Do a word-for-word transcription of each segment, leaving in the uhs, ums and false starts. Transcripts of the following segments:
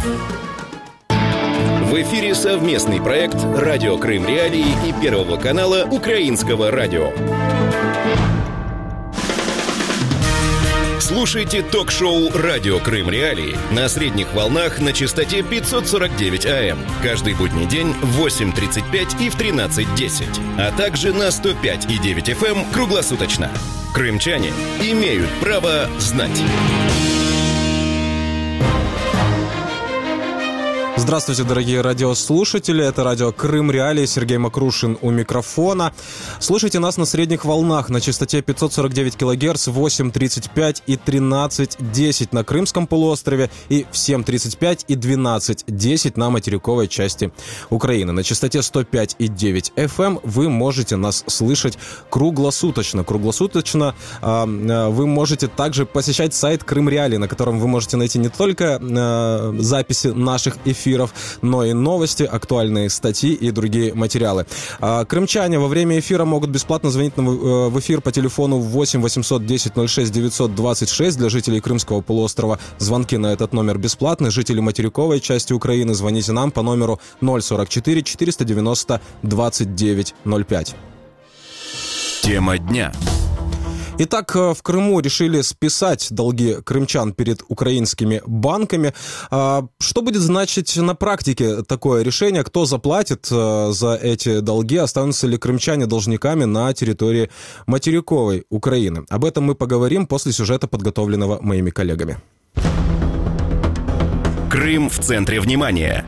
В эфире совместный проект «Радио Крым Реалии» и Первого канала Украинского радио. Слушайте ток-шоу «Радио Крым Реалии» на средних волнах на частоте пятьсот сорок девять АМ каждый будний день в восемь тридцать пять и в тринадцать десять, а также на сто пять и девять эф эм круглосуточно. Крымчане имеют право знать. Здравствуйте, дорогие радиослушатели. Это радио Крым Реалии. Сергей Макрушин у микрофона. Слушайте нас на средних волнах на частоте пятьсот сорок девять килогерц в восемь тридцать пять и тринадцать десять на Крымском полуострове и в семь тридцать пять и двенадцать десять на материковой части Украины. На частоте сто пять и девять эф эм вы можете нас слышать круглосуточно. Круглосуточно э, вы можете также посещать сайт Крым Реалии, на котором вы можете найти не только э, записи наших эфиров, но и новости, актуальные статьи и другие материалы. Крымчане во время эфира могут бесплатно звонить в эфир по телефону восемь восемьсот десять ноль шесть девятьсот двадцать шесть. Для жителей Крымского полуострова звонки на этот номер бесплатны. Жители материковой части Украины звоните нам по номеру ноль сорок четыре четыреста девяносто двадцать девять ноль пять. Тема дня. Итак, в Крыму решили списать долги крымчан перед украинскими банками. Что будет значить на практике такое решение? Кто заплатит за эти долги? Останутся ли крымчане должниками на территории материковой Украины? Об этом мы поговорим после сюжета, подготовленного моими коллегами. Крым в центре внимания.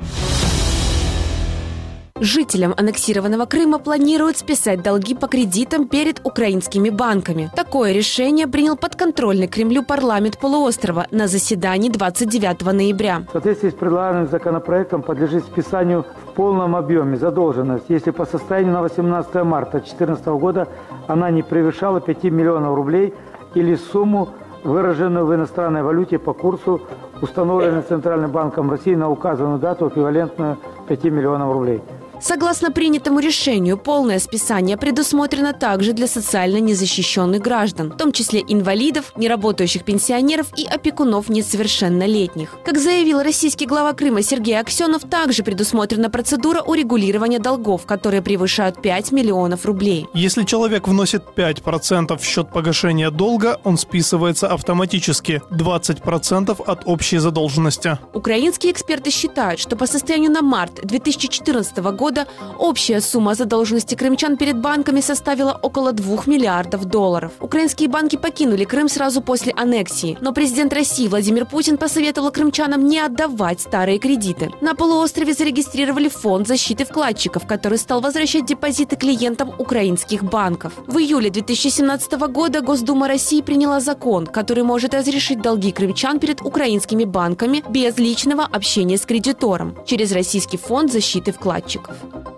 Жителям аннексированного Крыма планируют списать долги по кредитам перед украинскими банками. Такое решение принял подконтрольный Кремлю парламент полуострова на заседании двадцать девятого ноября. В соответствии с предлагаемым законопроектом подлежит списанию в полном объеме задолженность, если по состоянию на восемнадцатое марта две тысячи четырнадцатого года она не превышала пяти миллионов рублей или сумму, выраженную в иностранной валюте по курсу, установленной Центральным банком России на указанную дату, эквивалентную пяти миллионам рублей. Согласно принятому решению, полное списание предусмотрено также для социально незащищенных граждан, в том числе инвалидов, неработающих пенсионеров и опекунов несовершеннолетних. Как заявил российский глава Крыма Сергей Аксенов, также предусмотрена процедура урегулирования долгов, которые превышают пять миллионов рублей. Если человек вносит пять процентов в счет погашения долга, он списывается автоматически, двадцать процентов от общей задолженности. Украинские эксперты считают, что по состоянию на март две тысячи четырнадцатого года года общая сумма задолженности крымчан перед банками составила около двух миллиардов долларов. Украинские банки покинули Крым сразу после аннексии, но президент России Владимир Путин посоветовал крымчанам не отдавать старые кредиты. На полуострове зарегистрировали фонд защиты вкладчиков, который стал возвращать депозиты клиентам украинских банков. В июле две тысячи семнадцатого года Госдума России приняла закон, который может разрешить долги крымчан перед украинскими банками без личного общения с кредитором через Российский фонд защиты вкладчиков.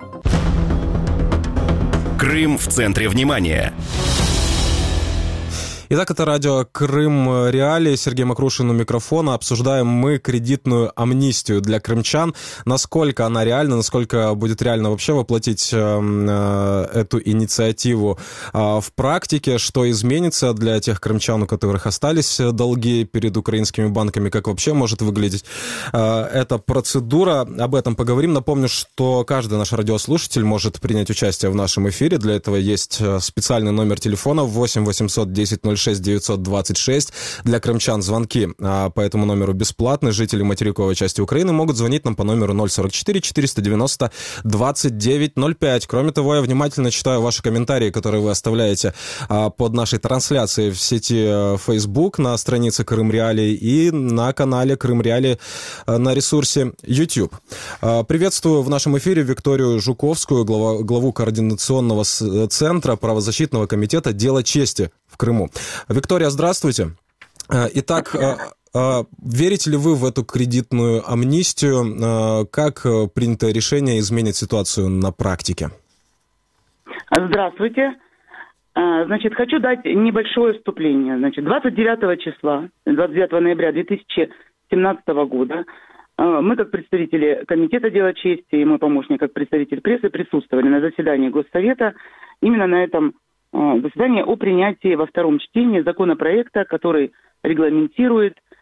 Крым в центре внимания. Итак, это радио Крым Реалии. Сергей Макрушин у микрофона. Обсуждаем мы кредитную амнистию для крымчан. Насколько она реальна, насколько будет реально вообще воплотить э, эту инициативу э, в практике, что изменится для тех крымчан, у которых остались долги перед украинскими банками, как вообще может выглядеть э, эта процедура. Об этом поговорим. Напомню, что каждый наш радиослушатель может принять участие в нашем эфире. Для этого есть специальный номер телефона восемь восемьсот десять ноль шесть девятьсот двадцать шесть. Для крымчан звонки а, по этому номеру бесплатны. Жители материковой части Украины могут звонить нам по номеру ноль сорок четыре четыреста девяносто двадцать девять ноль пять. Кроме того, я внимательно читаю ваши комментарии, которые вы оставляете а, под нашей трансляцией в сети а, Facebook, на странице Крым Реалии и на канале Крым Реалии а, на ресурсе YouTube. А, приветствую в нашем эфире Викторию Жуковскую, глава, главу координационного центра правозащитного комитета «Дело чести» в Крыму. Виктория, здравствуйте. Итак, верите ли вы в эту кредитную амнистию? Как принятое решение изменит ситуацию на практике? Здравствуйте. Значит, хочу дать небольшое вступление. Значит, двадцать девятого числа, двадцать девятого ноября две тысячи семнадцатого года мы, как представители Комитета «Дело чести» и мой помощник, как представитель прессы, присутствовали на заседании Госсовета именно на этом заседании о принятии во втором чтении законопроекта, который регламентирует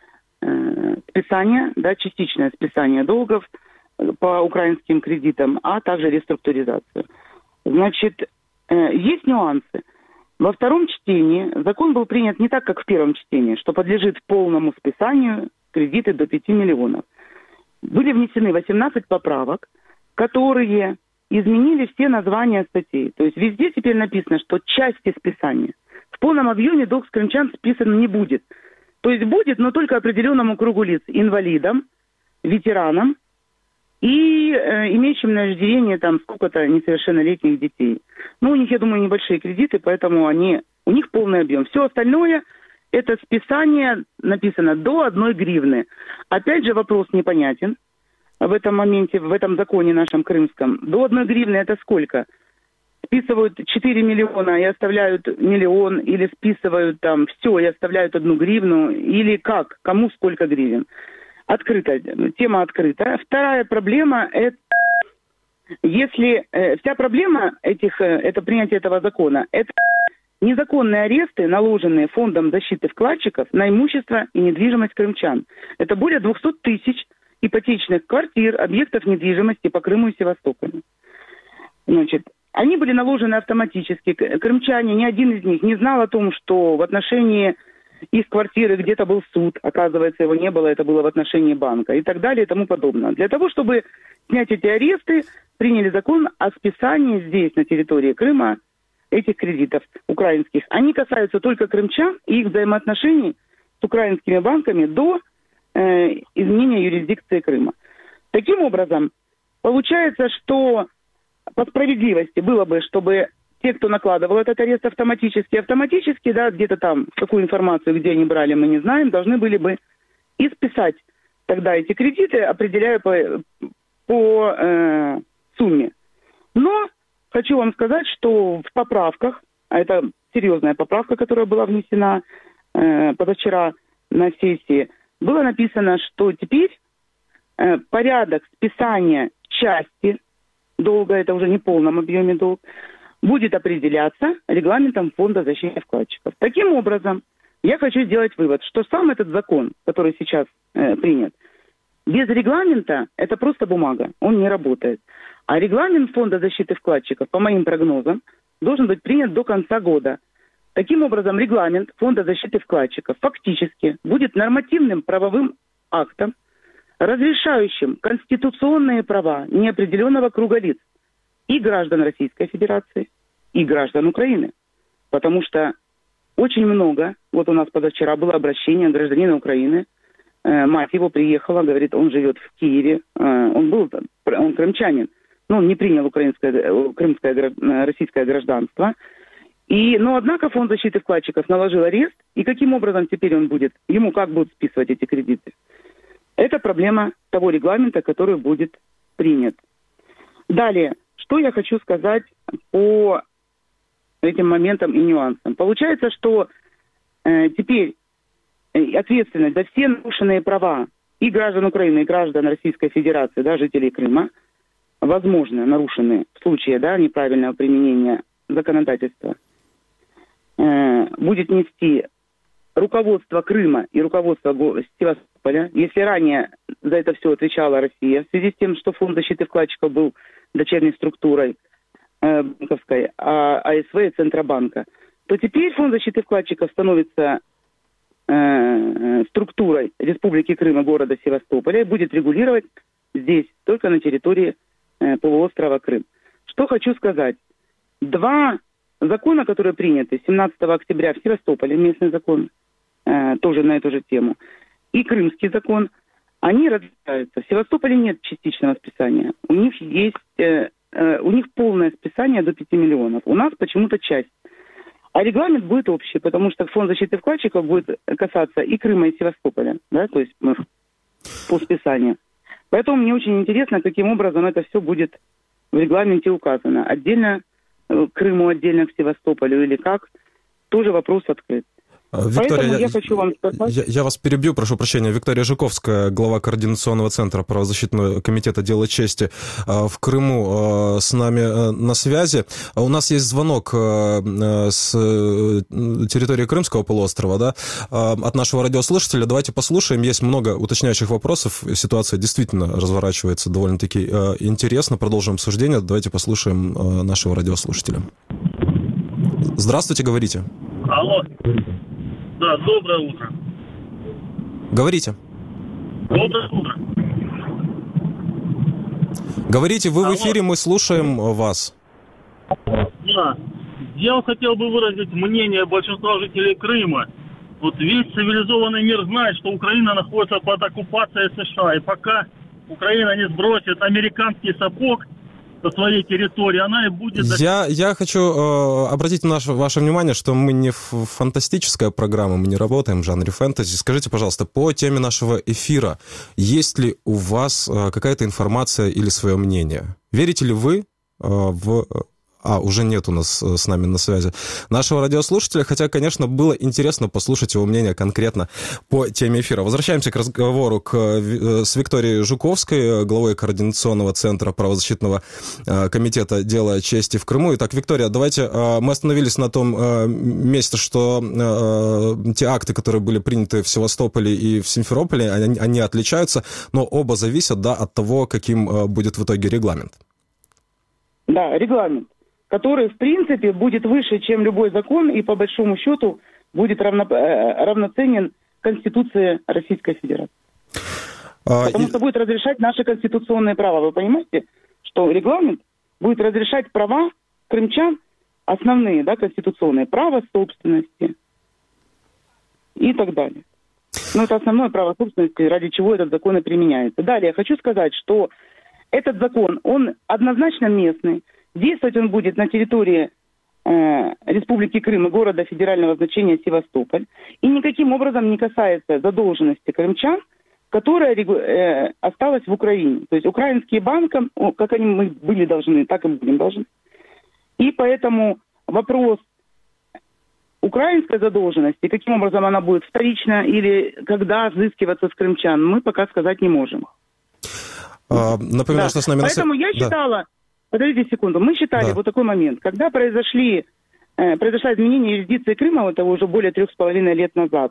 э, списание, да, частичное списание долгов по украинским кредитам, а также реструктуризацию. Значит, э, есть нюансы. Во втором чтении закон был принят не так, как в первом чтении, что подлежит полному списанию кредиты до пяти миллионов. Были внесены восемнадцать поправок, которые изменили все названия статей. То есть везде теперь написано, что части списания. В полном объеме долг с крымчан списан не будет. То есть будет, но только определенному кругу лиц. Инвалидам, ветеранам и э, имеющим на рождение там сколько-то несовершеннолетних детей. Ну, у них, я думаю, небольшие кредиты, поэтому они, у них полный объем. Все остальное, это списание написано до одной гривны. Опять же, вопрос непонятен в этом моменте, в этом законе нашем крымском. До одной гривны это сколько? Списывают четыре миллиона и оставляют миллион, или списывают там все и оставляют одну гривну, или как? Кому сколько гривен? Открыта, тема открыта. Вторая проблема – это если э, вся проблема этих, э, это принятие этого закона, это незаконные аресты, наложенные Фондом защиты вкладчиков на имущество и недвижимость крымчан. Это более двести тысяч ипотечных квартир, объектов недвижимости по Крыму и Севастополю. Значит, они были наложены автоматически. Крымчане, ни один из них не знал о том, что в отношении их квартиры где-то был суд, оказывается, его не было, это было в отношении банка и так далее и тому подобное. Для того, чтобы снять эти аресты, приняли закон о списании здесь, на территории Крыма, этих кредитов украинских. Они касаются только крымчан и их взаимоотношений с украинскими банками до э, изменения юрисдикции Крыма. Таким образом, получается, что по справедливости было бы, чтобы те, кто накладывал этот арест автоматически, автоматически, да, где-то там, какую информацию, где они брали, мы не знаем, должны были бы и списать тогда эти кредиты, определяя по, по э, сумме. Но хочу вам сказать, что в поправках, а это серьезная поправка, которая была внесена э, позавчера на сессии, было написано, что теперь э, порядок списания части долга, это уже не в полном объеме долг, будет определяться регламентом Фонда защиты вкладчиков. Таким образом, я хочу сделать вывод, что сам этот закон, который сейчас э, принят, без регламента это просто бумага, он не работает. А регламент Фонда защиты вкладчиков, по моим прогнозам, должен быть принят до конца года. Таким образом, регламент Фонда защиты вкладчиков фактически будет нормативным правовым актом, разрешающим конституционные права неопределенного круга лиц и граждан Российской Федерации, и граждан Украины. Потому что очень много, вот у нас позавчера было обращение гражданина Украины, э, мать его приехала, говорит, он живет в Киеве, э, он был, он крымчанин, но он не принял украинское, крымское, российское гражданство. И, но, однако, Фонд защиты вкладчиков наложил арест, и каким образом теперь он будет, ему как будут списывать эти кредиты? Это проблема того регламента, который будет принят. Далее, что я хочу сказать по этим моментам и нюансам. Получается, что э, теперь ответственность за все нарушенные права и граждан Украины, и граждан Российской Федерации, да, жителей Крыма, возможно, нарушенные в случае, да, неправильного применения законодательства, э, будет нести руководство Крыма и руководство Севастополя. Если ранее за это все отвечала Россия, в связи с тем, что Фонд защиты вкладчиков был дочерней структурой э, банковской, а АСВ и Центробанка, то теперь Фонд защиты вкладчиков становится э, структурой Республики Крым и города Севастополя и будет регулировать здесь, только на территории э, полуострова Крым. Что хочу сказать. Два закона, которые приняты семнадцатого октября в Севастополе, местный закон, э, тоже на эту же тему, и крымский закон, они различаются. В Севастополе нет частичного списания. У них есть, э, э, у них полное списание до пяти миллионов. У нас почему-то часть. А регламент будет общий, потому что Фонд защиты вкладчиков будет касаться и Крыма, и Севастополя, да, то есть мы по списанию. Поэтому мне очень интересно, каким образом это все будет в регламенте указано. Отдельно к Крыму, отдельно к Севастополю или как, тоже вопрос открыт. Виктория, Поэтому я, я хочу вам сказать... Я, я вас перебью, прошу прощения. Виктория Жуковская, глава Координационного центра правозащитного комитета «Дело чести» в Крыму, с нами на связи. У нас есть звонок с территории Крымского полуострова, да, от нашего радиослушателя. Давайте послушаем. Есть много уточняющих вопросов. Ситуация действительно разворачивается довольно-таки интересно. Продолжим обсуждение. Давайте послушаем нашего радиослушателя. Здравствуйте, говорите. Алло. Да, доброе утро. Говорите. Доброе утро. Говорите, вы Алло. в эфире, мы слушаем вас. Да. Я хотел бы выразить мнение большинства жителей Крыма. Вот весь цивилизованный мир знает, что Украина находится под оккупацией США. И пока Украина не сбросит американский сапог со своей территории, она и будет... Я, я хочу э, обратить наше, ваше внимание, что мы не фантастическая программа, мы не работаем в жанре фэнтези. Скажите, пожалуйста, по теме нашего эфира, есть ли у вас э, какая-то информация или свое мнение? Верите ли вы э, в... А, уже нет у нас с нами на связи нашего радиослушателя, хотя, конечно, было интересно послушать его мнение конкретно по теме эфира. Возвращаемся к разговору к, с Викторией Жуковской, главой Координационного центра правозащитного комитета «Дело чести» в Крыму. Итак, Виктория, давайте, мы остановились на том месте, что те акты, которые были приняты в Севастополе и в Симферополе, они, они отличаются, но оба зависят, да, от того, каким будет в итоге регламент. Да, регламент, который, в принципе, будет выше, чем любой закон, и, по большому счету, будет равно, равноценен Конституции Российской Федерации. А, Потому и... что будет разрешать наши конституционные права. Вы понимаете, что регламент будет разрешать права крымчан, основные, да, конституционные, право собственности и так далее. Но это основное право собственности, ради чего этот закон и применяется. Далее, я хочу сказать, что этот закон, он однозначно местный. Действовать он будет на территории э, Республики Крым и города федерального значения Севастополь. И никаким образом не касается задолженности крымчан, которая э, осталась в Украине. То есть украинские банки, как они мы были должны, так и будем должны. И поэтому вопрос украинской задолженности, каким образом она будет вторично или когда взыскиваться с крымчан, мы пока сказать не можем. А, напоминаю, да. что с нами... Поэтому я считала... Да. Подождите секунду. Мы считали да. вот такой момент. Когда произошли, э, произошло изменение юрисдикции Крыма, это уже более трех с половиной лет назад,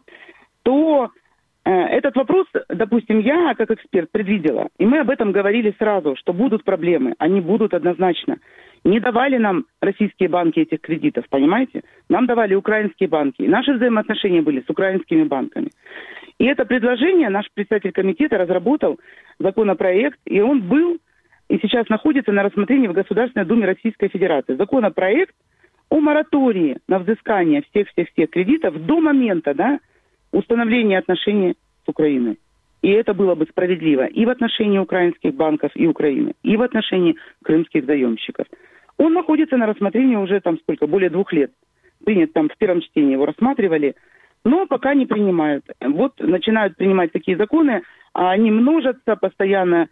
то э, этот вопрос, допустим, я как эксперт предвидела. И мы об этом говорили сразу, что будут проблемы. Они будут однозначно. Не давали нам российские банки этих кредитов, понимаете? Нам давали украинские банки. И наши взаимоотношения были с украинскими банками. И это предложение наш председатель комитета разработал, законопроект, и он был... и сейчас находится на рассмотрении в Государственной Думе Российской Федерации. Законопроект о моратории на взыскание всех-всех-всех кредитов до момента, да, установления отношений с Украиной. И это было бы справедливо и в отношении украинских банков и Украины, и в отношении крымских заемщиков. Он находится на рассмотрении уже там сколько, более двух лет. Принят там в первом чтении, его рассматривали, но пока не принимают. Вот начинают принимать такие законы, а они множатся постоянно.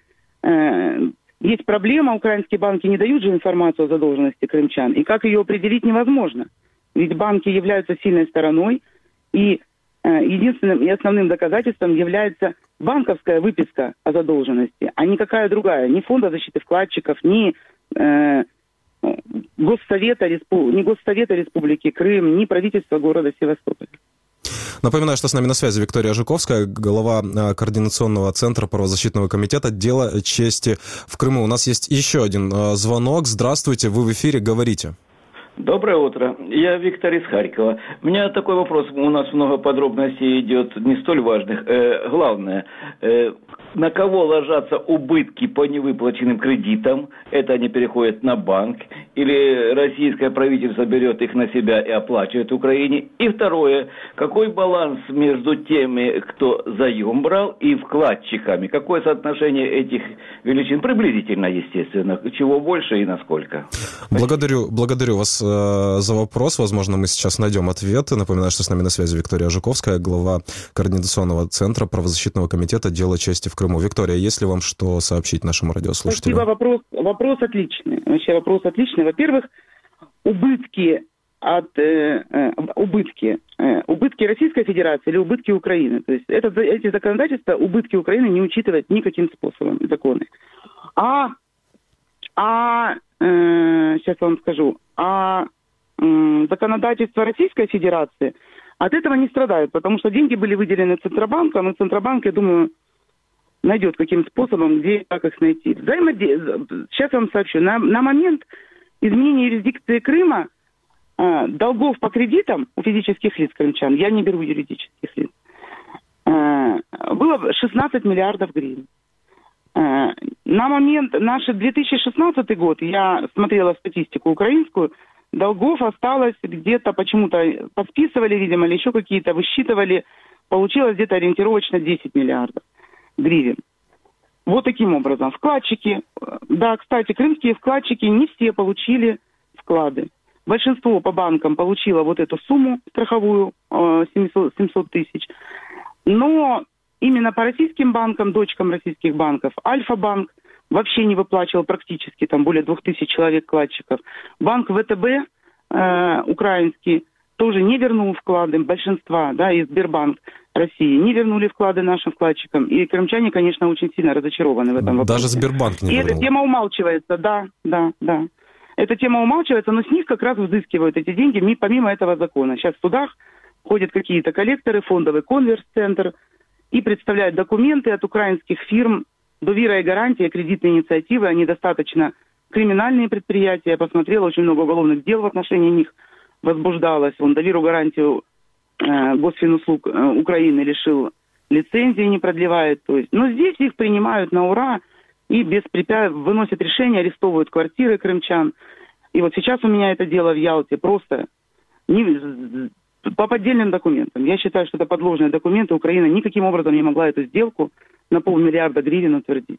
Э- Есть проблема, украинские банки не дают же информацию о задолженности крымчан. И как ее определить, невозможно. Ведь банки являются сильной стороной, и э, единственным и основным доказательством является банковская выписка о задолженности, а никакая другая. Ни Фонда защиты вкладчиков, ни, э, Госсовета, ни Госсовета Республики Крым, ни правительства города Севастополя. Напоминаю, что с нами на связи Виктория Жуковская, глава Координационного центра правозащитного комитета «Дело чести» в Крыму. У нас есть еще один звонок. Здравствуйте, вы в эфире, говорите. Доброе утро. Я Виктор из Харькова. У меня такой вопрос. У нас много подробностей идет, не столь важных. Э, главное, э, на кого ложатся убытки по невыплаченным кредитам? Это они переходят на банк? Или российское правительство берет их на себя и оплачивает Украине? И второе, какой баланс между теми, кто заем брал, и вкладчиками? Какое соотношение этих величин? Приблизительно, естественно. Чего больше и насколько? Благодарю, благодарю вас за вопрос. Возможно, мы сейчас найдем ответ. Напоминаю, что с нами на связи Виктория Жуковская, глава Координационного центра правозащитного комитета «Дело чести» в Крыму. Виктория, есть ли вам что сообщить нашему радиослушателю? Спасибо. Вопрос, вопрос отличный. Вообще вопрос отличный. Во-первых, убытки от э, убытки убытки Российской Федерации или убытки Украины. То есть это, эти законодательства убытки Украины не учитывают никаким способом, законы. А, а э, сейчас вам скажу, а э, законодательство Российской Федерации от этого не страдают, потому что деньги были выделены Центробанком, и Центробанк, я думаю, найдет каким способом, где и как их найти. Взаимоде... Сейчас я вам сообщу. На, на момент изменения юрисдикции Крыма э, долгов по кредитам у физических лиц крымчан, я не беру юридических лиц, э, было шестнадцать миллиардов гривен. Э, на момент наш две тысячи шестнадцатый год, я смотрела статистику украинскую, долгов осталось где-то, почему-то подсписывали, видимо, или еще какие-то, высчитывали, получилось где-то ориентировочно десять миллиардов гривен. Вот таким образом. Вкладчики, да, кстати, крымские вкладчики не все получили вклады. Большинство по банкам получило вот эту сумму страховую, семьсот тысяч. Но именно по российским банкам, дочкам российских банков, Альфа-банк вообще не выплачивал практически, там более двух тысяч человек вкладчиков. Банк ВТБ э, украинский тоже не вернул вклады большинства, да, и Сбербанк России не вернули вклады нашим вкладчикам. И крымчане, конечно, очень сильно разочарованы в этом вопросе. Даже Сбербанк не и вернул. И эта тема умалчивается, да, да, да. Эта тема умалчивается, но с них как раз взыскивают эти деньги помимо этого закона. Сейчас в судах ходят какие-то коллекторы, фондовый конверс-центр, и представляют документы от украинских фирм, довира и гарантия, кредитные инициативы, они достаточно криминальные предприятия. Я посмотрела, очень много уголовных дел в отношении них возбуждалось. Он довиру гарантию э, Госфинуслуг э, Украины лишил лицензии, не продлевает. То есть, но здесь их принимают на ура и без препя... выносят решения, арестовывают квартиры крымчан. И вот сейчас у меня это дело в Ялте просто не... по поддельным документам. Я считаю, что это подложные документы. Украина никаким образом не могла эту сделку на полмиллиарда гривен утвердить.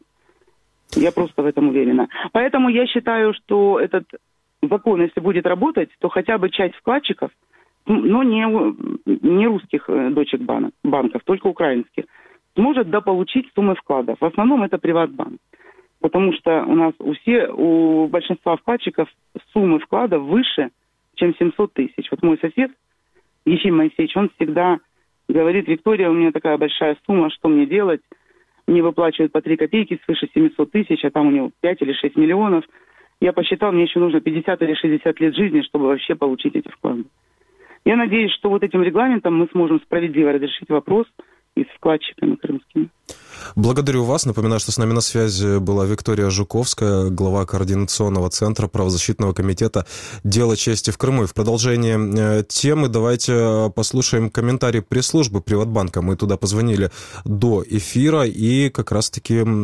Я просто в этом уверена. Поэтому я считаю, что этот закон, если будет работать, то хотя бы часть вкладчиков, но не, не русских дочек банок, банков, только украинских, сможет дополучить суммы вкладов. В основном это Приватбанк. Потому что у нас у, все, у большинства вкладчиков суммы вкладов выше, чем семьсот тысяч. Вот мой сосед, Ефим Моисеевич, он всегда говорит: Виктория, у меня такая большая сумма, что мне делать? Мне выплачивают по три копейки свыше семьсот тысяч, а там у него пять или шесть миллионов. Я посчитал, мне еще нужно пятьдесят или шестьдесят лет жизни, чтобы вообще получить эти вклады. Я надеюсь, что вот этим регламентом мы сможем справедливо разрешить вопрос и с вкладчиками крымскими. Благодарю вас. Напоминаю, что с нами на связи была Виктория Жуковская, глава Координационного центра правозащитного комитета «Дело чести в Крыму». И в продолжение темы давайте послушаем комментарий пресс-службы Приватбанка. Мы туда позвонили до эфира и как раз-таки э,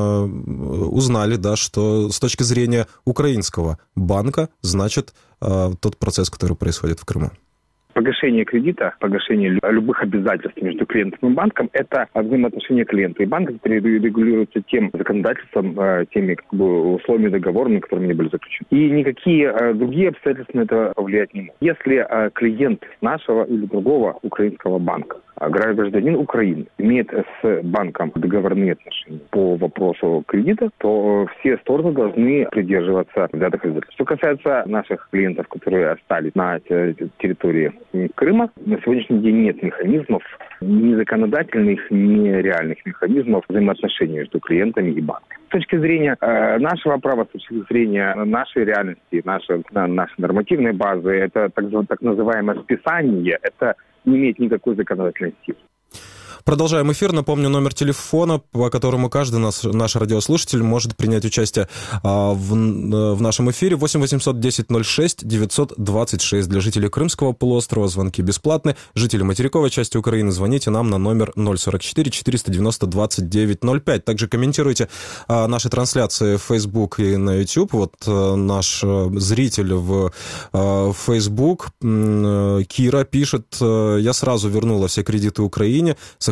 узнали, да, что с точки зрения украинского банка, значит, э, тот процесс, который происходит в Крыму. Погашение кредита, погашение любых обязательств между клиентом и банком – это взаимоотношения клиента и банка, которые регулируются тем законодательством, теми как бы, условиями договорами, которыми они были заключены. И никакие другие обстоятельства на это повлиять не могут. Если клиент нашего или другого украинского банка, гражданин Украины, имеет с банком договорные отношения по вопросу кредита, то все стороны должны придерживаться взятых обязательств. Что касается наших клиентов, которые остались на территории Крыма, на сегодняшний день нет механизмов, ни законодательных, ни реальных механизмов взаимоотношений между клиентами и банками. С точки зрения э, нашего права, с точки зрения нашей реальности, нашей, нашей нормативной базы, это так, так называемое списание, это не имеет никакой законодательной силы. Продолжаем эфир. Напомню, номер телефона, по которому каждый наш, наш радиослушатель может принять участие а, в, в нашем эфире. восемь восемьсот десять ноль шесть девятьсот двадцать шесть. Для жителей Крымского полуострова звонки бесплатны. Жители материковой части Украины, звоните нам на номер ноль сорок четыре четыреста девяносто двадцать девять ноль пять. Также комментируйте а, наши трансляции в Facebook и на YouTube. Вот а, наш а, зритель в а, Facebook, а, Кира, пишет: «Я сразу вернула все кредиты Украине, сохранила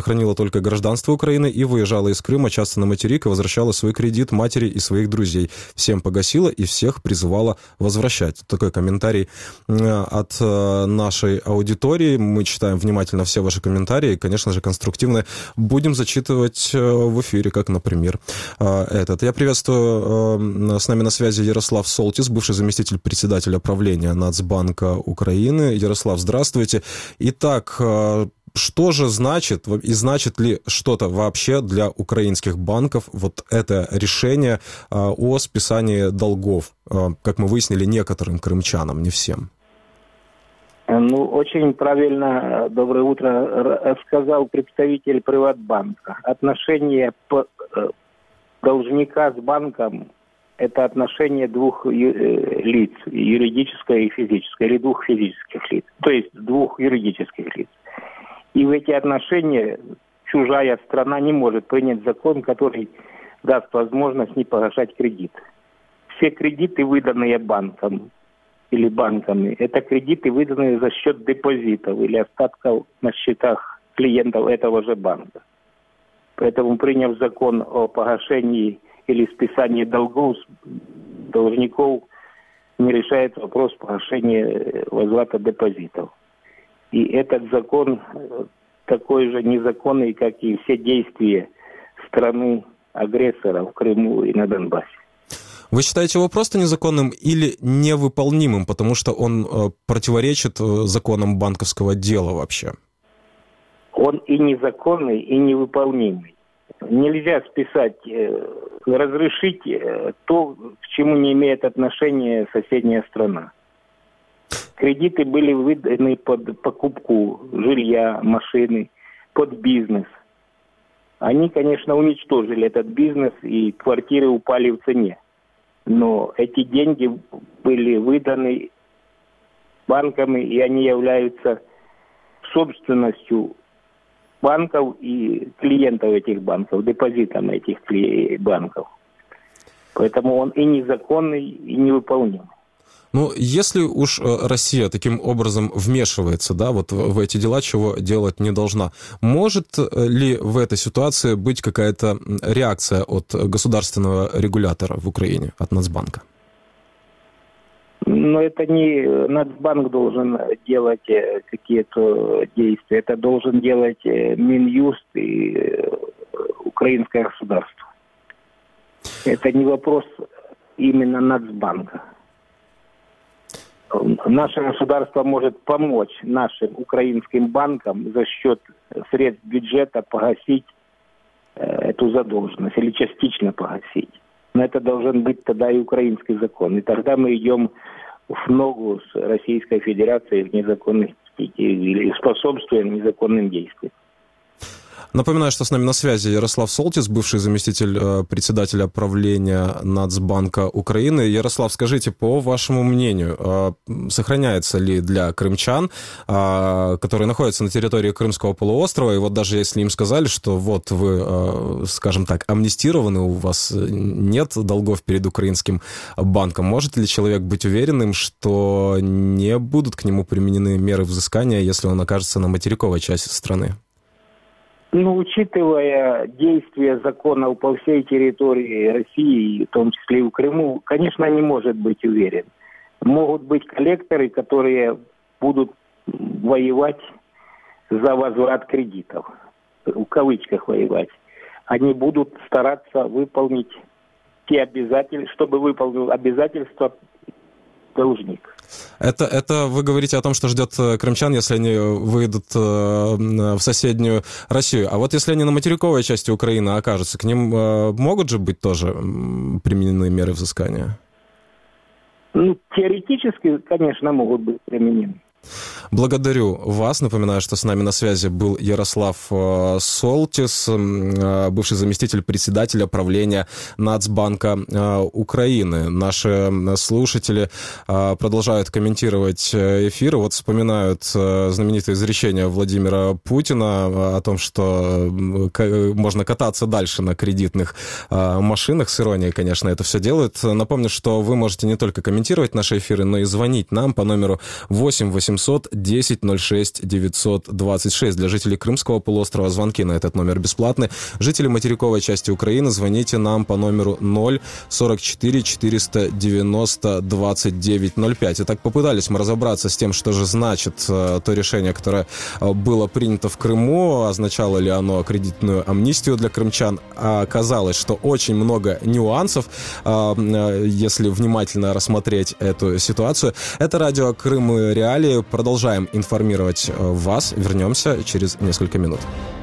сохранила только гражданство Украины и выезжала из Крыма часто на материк и возвращала свой кредит матери и своих друзей. Всем погасила и всех призывала возвращать. Такой комментарий от нашей аудитории. Мы читаем внимательно все ваши комментарии. Конечно же, конструктивные. Будем зачитывать в эфире, как, например, этот. Я приветствую, с нами на связи Ярослав Солтис, бывший заместитель председателя правления Нацбанка Украины. Ярослав, здравствуйте. Итак, что же значит, и значит ли что-то вообще для украинских банков вот это решение о списании долгов, как мы выяснили, некоторым крымчанам, не всем? Ну, очень правильно, доброе утро, сказал представитель Приватбанка. Отношения должника с банком – это отношение двух лиц, юридическое и физическое, или двух физических лиц, то есть двух юридических лиц. И в эти отношения чужая страна не может принять закон, который даст возможность не погашать кредит. Все кредиты, выданные банком или банками, это кредиты, выданные за счет депозитов или остатков на счетах клиентов этого же банка. Поэтому, приняв закон о погашении или списании долгов должников, не решается вопрос погашения возврата депозитов. И этот закон такой же незаконный, как и все действия страны-агрессора в Крыму и на Донбассе. Вы считаете его просто незаконным или невыполнимым, потому что он э, противоречит законам банковского дела вообще? Он и незаконный, и невыполнимый. Нельзя списать, э, разрешить э, то, к чему не имеет отношения соседняя страна. Кредиты были выданы под покупку жилья, машины, под бизнес. Они, конечно, уничтожили этот бизнес, и квартиры упали в цене. Но эти деньги были выданы банками, и они являются собственностью банков и клиентов этих банков, депозитом этих банков. Поэтому он и незаконный, и невыполнимый. Ну, если уж Россия таким образом вмешивается, да, вот в эти дела, чего делать не должна, может ли в этой ситуации быть какая-то реакция от государственного регулятора в Украине, от Нацбанка? Но это не Нацбанк должен делать какие-то действия, это должен делать Минюст и украинское государство. Это не вопрос именно Нацбанка. Наше государство может помочь нашим украинским банкам за счет средств бюджета погасить э, эту задолженность или частично погасить. Но это должен быть тогда и украинский закон. И тогда мы идем в ногу с Российской Федерацией в незаконных или способствуем незаконным действиям. Напоминаю, что с нами на связи Ярослав Солтис, бывший заместитель э, председателя правления Нацбанка Украины. Ярослав, скажите, по вашему мнению, э, сохраняется ли для крымчан, э, которые находятся на территории Крымского полуострова, и вот даже если им сказали, что вот вы, э, скажем так, амнистированы, у вас нет долгов перед украинским банком, может ли человек быть уверенным, что не будут к нему применены меры взыскания, если он окажется на материковой части страны? Ну, учитывая действия законов по всей территории России, в том числе и в Крыму, конечно, не может быть уверен. Могут быть коллекторы, которые будут воевать за возврат кредитов, в кавычках воевать. Они будут стараться выполнить те обязательства, чтобы выполнил обязательства должник. Это, это вы говорите о том, что ждет крымчан, если они выйдут э, в соседнюю Россию. А вот если они на материковой части Украины окажутся, к ним э, могут же быть тоже применены меры взыскания? Ну, теоретически, конечно, могут быть применены. Благодарю вас. Напоминаю, что с нами на связи был Ярослав Солтис, бывший заместитель председателя правления Нацбанка Украины. Наши слушатели продолжают комментировать эфир. Вот вспоминают знаменитое изречение Владимира Путина о том, что можно кататься дальше на кредитных машинах. С иронией, конечно, это все делают. Напомню, что вы можете не только комментировать наши эфиры, но и звонить нам по номеру восемь восемьсот восемьсот десять ноль шесть девятьсот двадцать шесть. Для жителей Крымского полуострова звонки на этот номер бесплатны. Жители материковой части Украины, звоните нам по номеру ноль сорок четыре четыреста девяносто двадцать девять ноль пять. Итак, попытались мы разобраться с тем, что же значит э, то решение, которое э, было принято в Крыму, означало ли оно кредитную амнистию для крымчан. А оказалось, что очень много нюансов, э, э, если внимательно рассмотреть эту ситуацию. Это радио Крым Реалии. Продолжаем информировать вас. Вернемся через несколько минут.